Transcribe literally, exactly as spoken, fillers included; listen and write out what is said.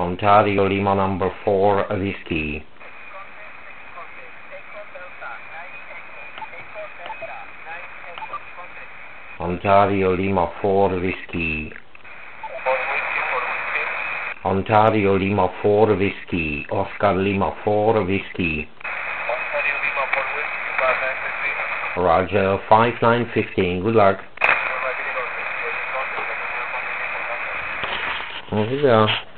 Ontario Lima number four Whiskey. Ontario Lima four Whiskey. Ontario Lima four Whiskey. Oscar Lima four Whiskey. Roger, five nine fifteen, good luck. Here we go.